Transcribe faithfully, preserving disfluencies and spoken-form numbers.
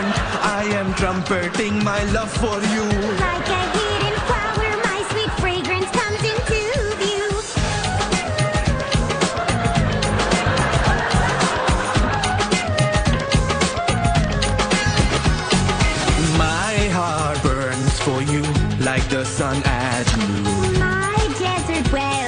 moment I am trumpeting my love for you. Like a hidden flower, my sweet fragrance comes into view. My heart burns for you like the sun at noon. My desert well